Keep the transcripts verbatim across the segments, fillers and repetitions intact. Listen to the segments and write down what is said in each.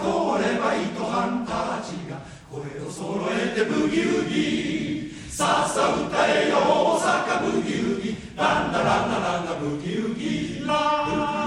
通れば糸半たちが声を揃えてブギウギさっさ歌えよ大阪ブギウギランダランダランダブギウギラ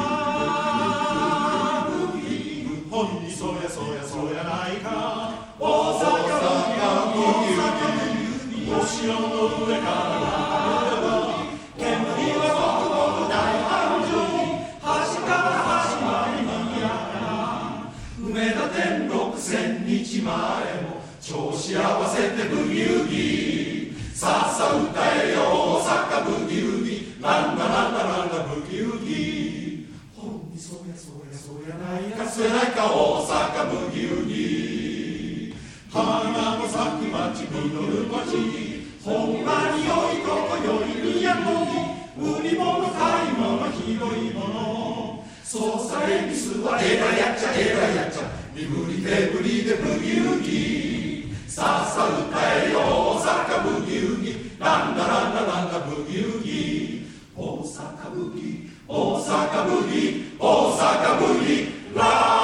ブギウギほんにそやそやそやないか大阪ブギウギお城の上から煙は僕の大繁盛端から端までにぎやか梅田天六千日前も調子合わせてブギウギさっさ歌えよ大阪ブギウギランダランダランダブギウギほんにそやそやそやないかそやないか大阪ブギウギ花の咲く町実る町ほんまに良いとこより都売り物買い物広いものそうさえミスはえらやっちゃえらやっちゃ身振り手振りでブギウギさっさ歌えよ大阪ブギウギランダランダランダブギウギ大阪ブギ大阪ブギ大阪ブギラン